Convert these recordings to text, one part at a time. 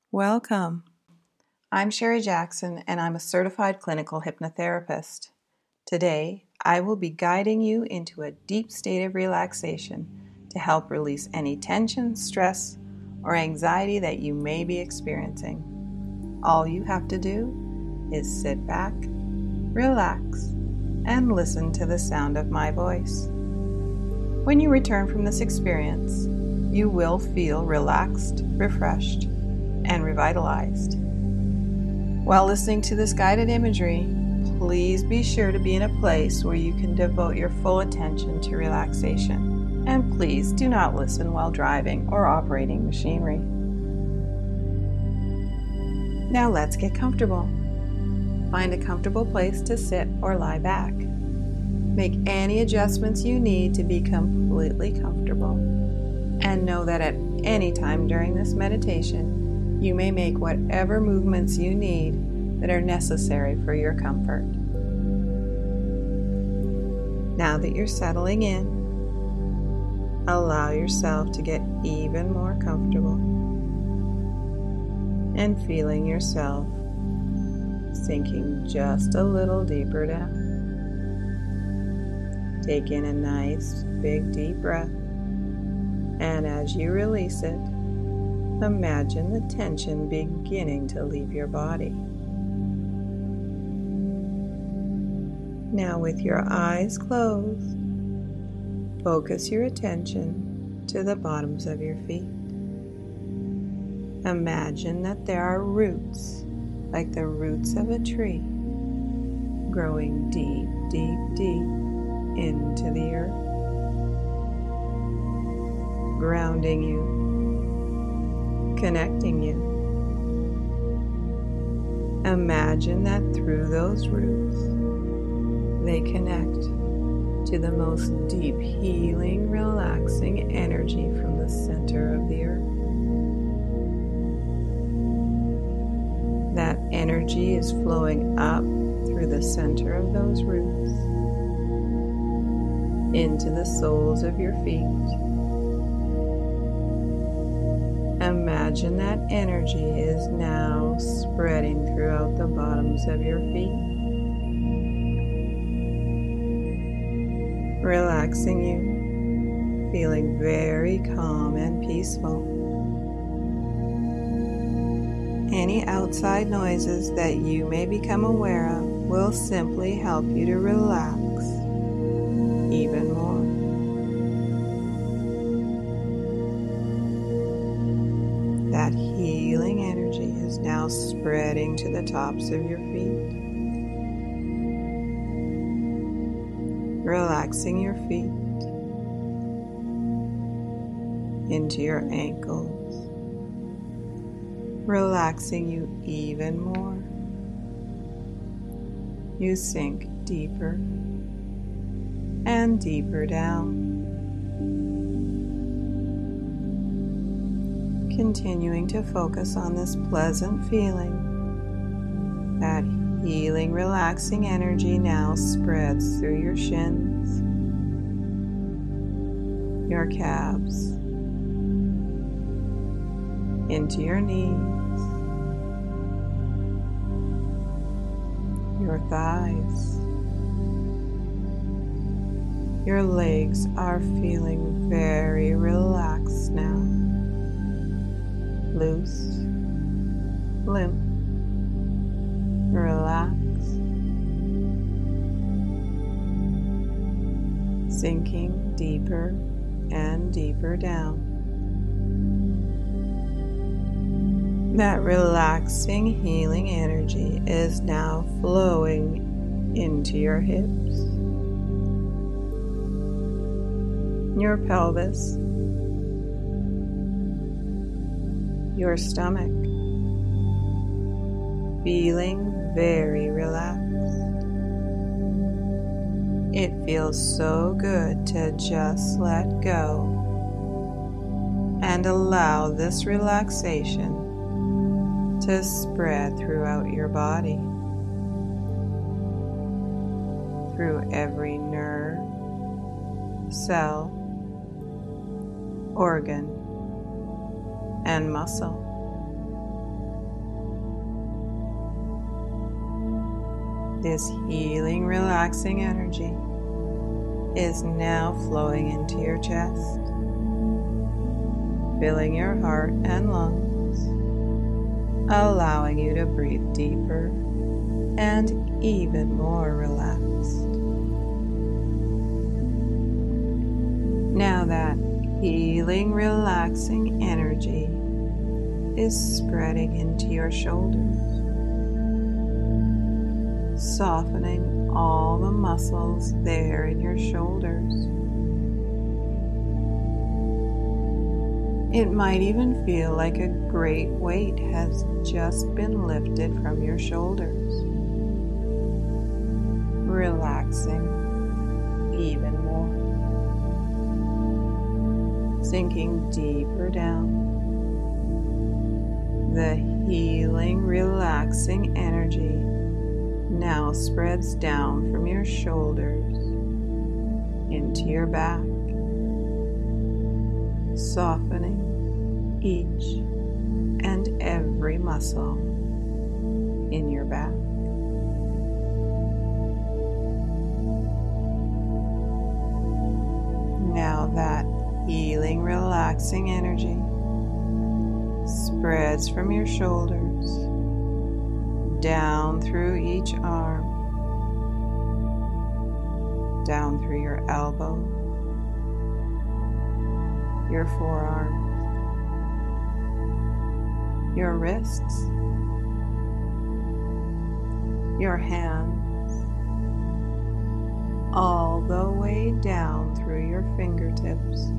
Welcome. I'm Sherry Jackson, and I'm a certified clinical hypnotherapist. Today, I will be guiding you into a deep state of relaxation to help release any tension, stress, or anxiety that you may be experiencing. All you have to do is sit back, relax, and listen to the sound of my voice. When you return from this experience, you will feel relaxed, refreshed, and revitalized. While listening to this guided imagery, please be sure to be in a place where you can devote your full attention to relaxation. And please do not listen while driving or operating machinery. Now let's get comfortable. Find a comfortable place to sit or lie back. Make any adjustments you need to be completely comfortable. And know that at any time during this meditation, you may make whatever movements you need that are necessary for your comfort. Now that you're settling in, allow yourself to get even more comfortable and feeling yourself sinking just a little deeper down. Take in a nice, big, deep breath, and as you release it, imagine the tension beginning to leave your body. Now, with your eyes closed, focus your attention to the bottoms of your feet. Imagine that there are roots, like the roots of a tree, growing deep, deep, deep into the earth, grounding you, connecting you. Imagine that through those roots, they connect to the most deep, healing, relaxing energy from the center of the earth. That energy is flowing up through the center of those roots into the soles of your feet. Imagine that energy is now spreading throughout the bottoms of your feet, relaxing you, feeling very calm and peaceful. Any outside noises that you may become aware of will simply help you to relax even more. That healing energy is now spreading to the tops of your feet, relaxing your feet into your ankles, relaxing you even more. You sink deeper and deeper down, continuing to focus on this pleasant feeling. That healing, relaxing energy now spreads through your shins, your calves, into your knees, your thighs. Your legs are feeling very relaxed now. Loose, limp, relaxed, sinking deeper and deeper down. That relaxing, healing energy is now flowing into your hips, your pelvis, your stomach, feeling very relaxed. It feels so good to just let go and allow this relaxation to spread throughout your body, through every nerve, cell, organ, and muscle. This healing, relaxing energy is now flowing into your chest, filling your heart and lungs, allowing you to breathe deeper and even more relaxed. Now that healing, relaxing energy is spreading into your shoulders, softening all the muscles there in your shoulders. It might even feel like a great weight has just been lifted from your shoulders, relaxing even more, sinking deeper down. The healing, relaxing energy now spreads down from your shoulders into your back, softening each and every muscle in your back. Now that healing, relaxing energy spreads from your shoulders down through each arm, down through your elbow, your forearm, your wrists, your hands, all the way down through your fingertips.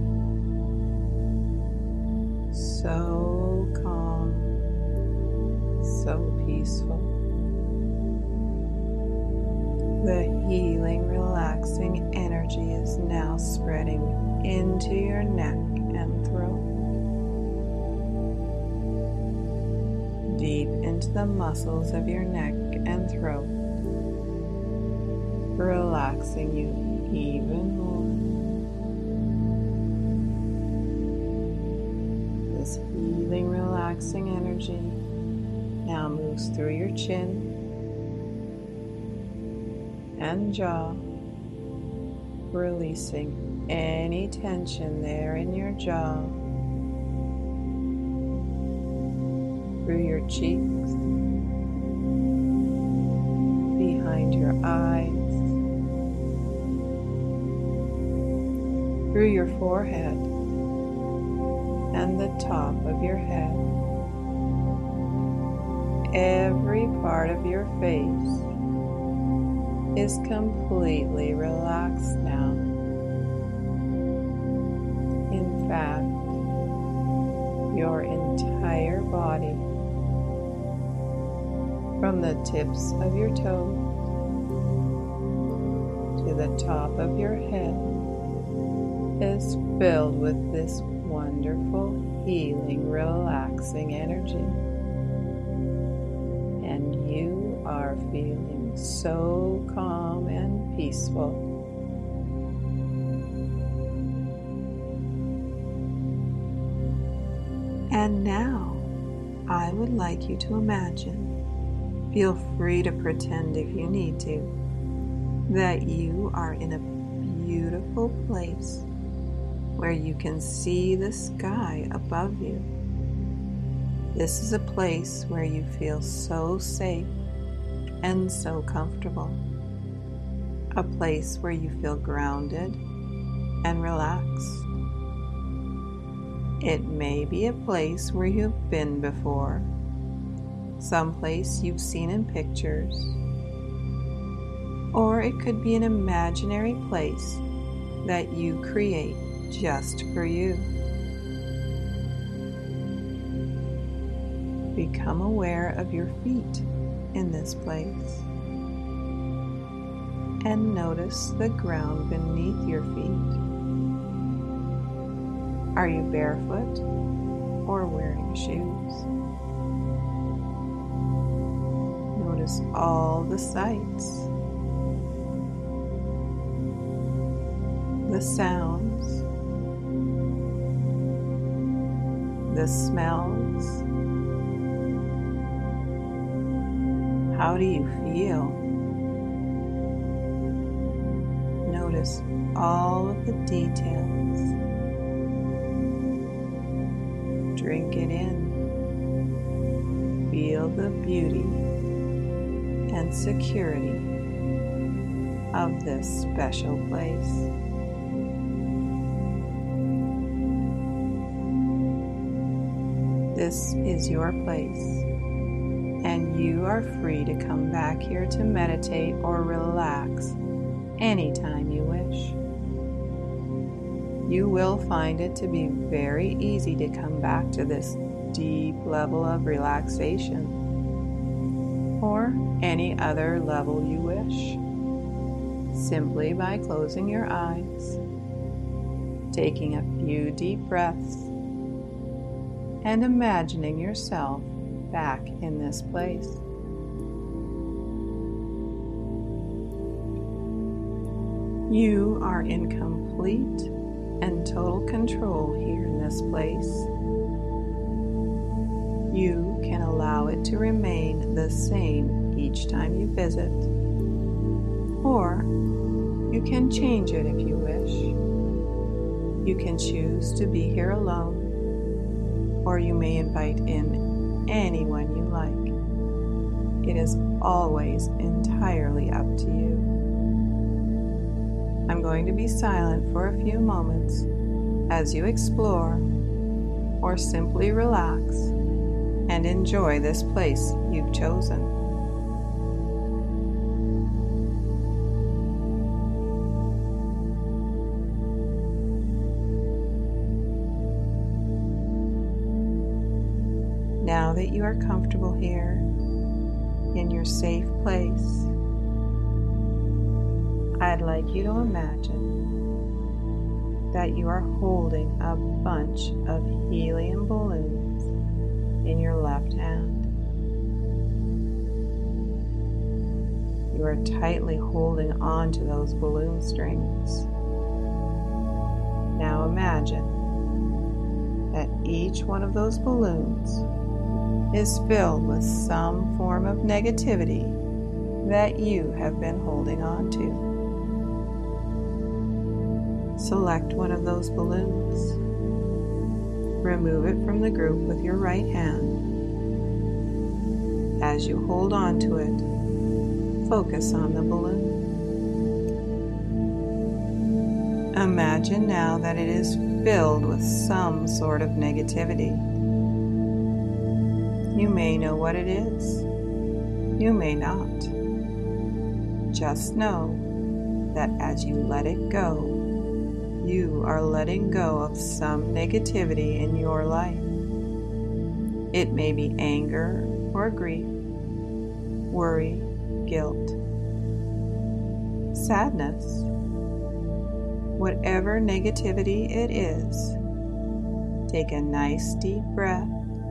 So calm, so peaceful. The healing, relaxing energy is now spreading into your neck and throat, deep into the muscles of your neck and throat, relaxing you even more. This healing, relaxing energy now moves through your chin and jaw, releasing any tension there in your jaw, through your cheeks, behind your eyes, through your forehead and the top of your head. Every part of your face is completely relaxed now. In fact, your entire body, from the tips of your toes to the top of your head, is filled with this wonderful, healing, relaxing energy. And you are feeling so calm and peaceful. And now, I would like you to imagine, feel free to pretend if you need to, that you are in a beautiful place where you can see the sky above you. This is a place where you feel so safe and so comfortable. A place where you feel grounded and relaxed. It may be a place where you've been before, someplace you've seen in pictures, or it could be an imaginary place that you create just for you. Become aware of your feet in this place and notice the ground beneath your feet. Are you barefoot or wearing shoes? Notice all the sights, the sounds, the smells. How do you feel? Notice all of the details. Drink it in. Feel the beauty and security of this special place. This is your place, and you are free to come back here to meditate or relax anytime you wish. You will find it to be very easy to come back to this deep level of relaxation, or any other level you wish, simply by closing your eyes, taking a few deep breaths, and imagining yourself back in this place. You are in complete and total control here in this place. You can allow it to remain the same each time you visit, or you can change it if you wish. You can choose to be here alone, or you may invite in anyone you like. It is always entirely up to you. I'm going to be silent for a few moments as you explore or simply relax and enjoy this place you've chosen. Now that you are comfortable here in your safe place, I'd like you to imagine that you are holding a bunch of helium balloons in your left hand. You are tightly holding on to those balloon strings. Now imagine that each one of those balloons is filled with some form of negativity that you have been holding on to. Select one of those balloons. Remove it from the group with your right hand. As you hold on to it, focus on the balloon. Imagine now that it is filled with some sort of negativity. You may know what it is. You may not. Just know that as you let it go, you are letting go of some negativity in your life. It may be anger or grief, worry, guilt, sadness. Whatever negativity it is, take a nice deep breath.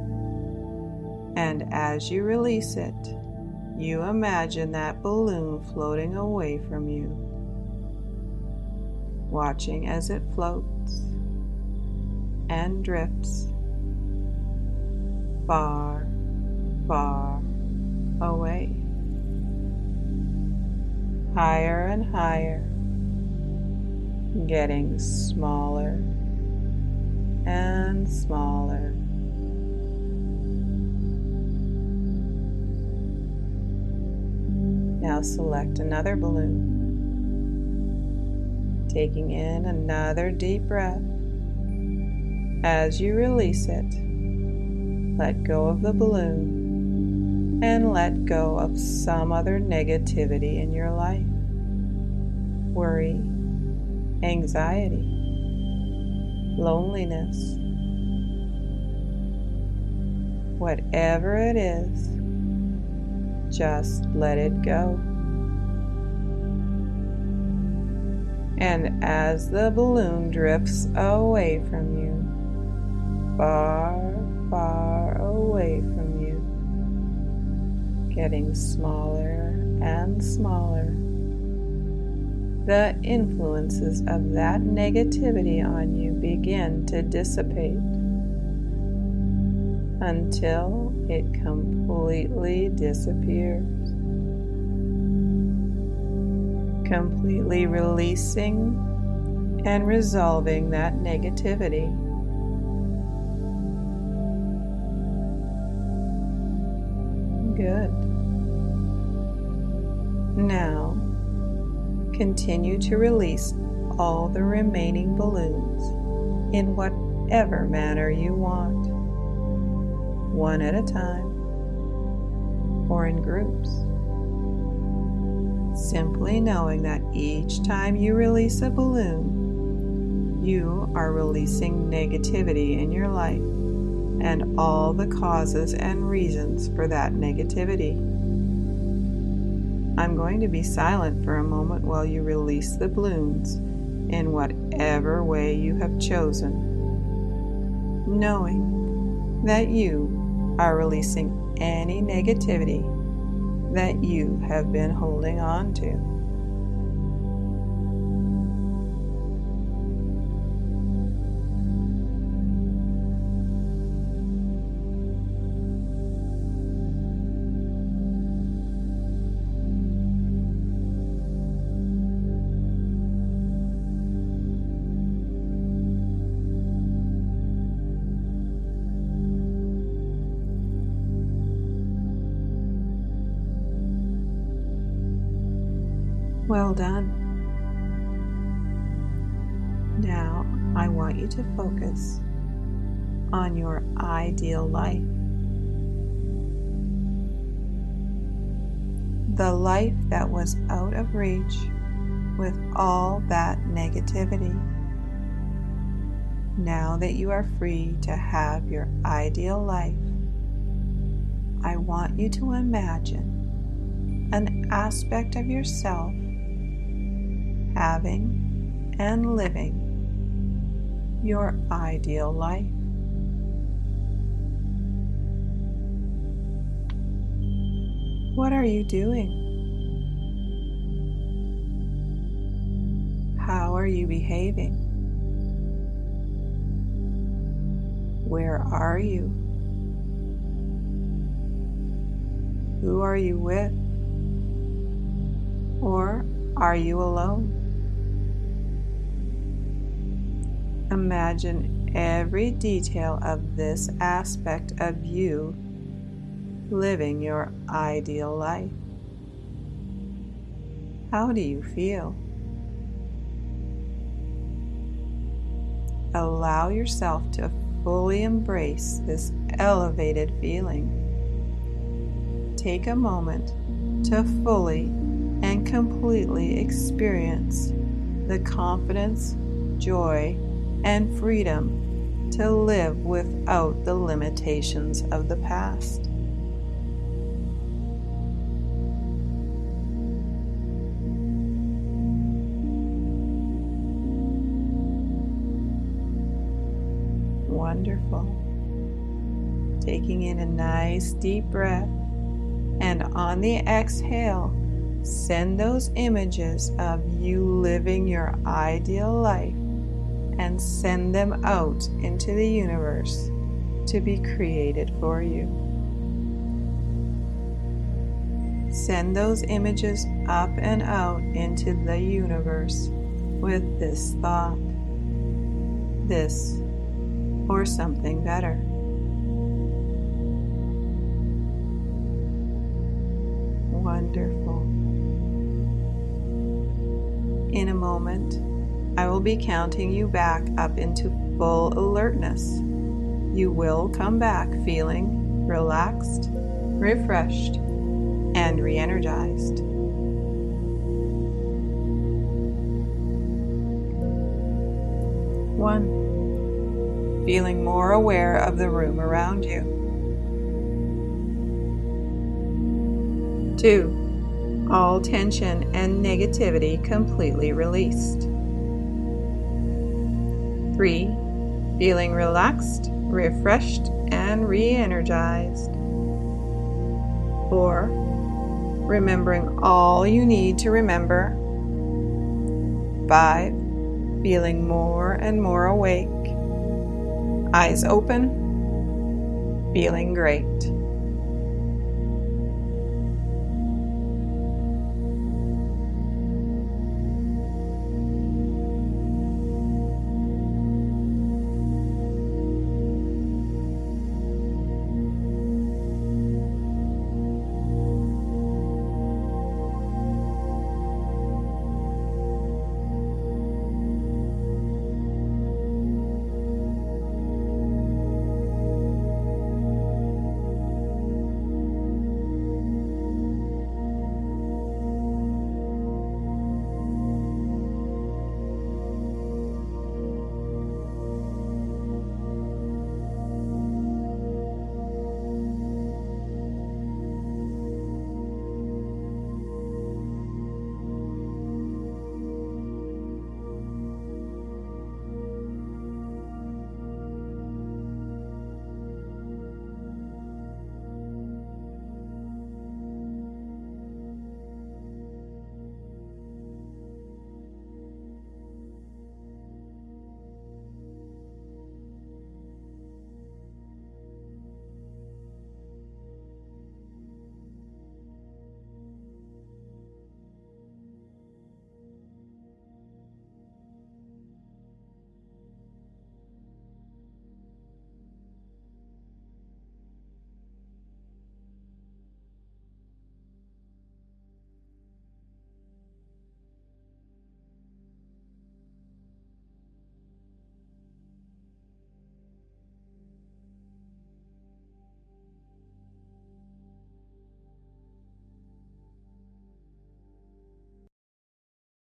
And as you release it, you imagine that balloon floating away from you, watching as it floats and drifts far, far away, higher and higher, getting smaller and smaller. Now select another balloon, taking in another deep breath. As you release it, let go of the balloon and let go of some other negativity in your life. Worry, anxiety, loneliness, whatever it is, just let it go. And as the balloon drifts away from you, far, far away from you, getting smaller and smaller, the influences of that negativity on you begin to dissipate until it completely disappears. completely releasing and resolving that negativity. Good. Now, continue to release all the remaining balloons in whatever manner you want, one at a time or in groups. Simply knowing that each time you release a balloon, you are releasing negativity in your life and all the causes and reasons for that negativity. I'm going to be silent for a moment while you release the balloons in whatever way you have chosen, knowing that you are releasing any negativity that you have been holding on to. Well done. Now I want you to focus on your ideal life. The life that was out of reach with all that negativity. Now that you are free to have your ideal life, I want you to imagine an aspect of yourself having and living your ideal life. What are you doing? How are you behaving? Where are you? Who are you with? Or are you alone? Imagine every detail of this aspect of you living your ideal life. How do you feel? Allow yourself to fully embrace this elevated feeling. Take a moment to fully and completely experience the confidence, joy, and freedom to live without the limitations of the past. Wonderful. Taking in a nice deep breath, and on the exhale, send those images of you living your ideal life and send them out into the universe to be created for you. Send those images up and out into the universe with this thought, this or something better. Wonderful. In a moment, I will be counting you back up into full alertness. You will come back feeling relaxed, refreshed, and re-energized. 1. Feeling more aware of the room around you. 2. All tension and negativity completely released. 3. Feeling relaxed, refreshed, and re-energized. 4. Remembering all you need to remember. 5. Feeling more and more awake. Eyes open, feeling great.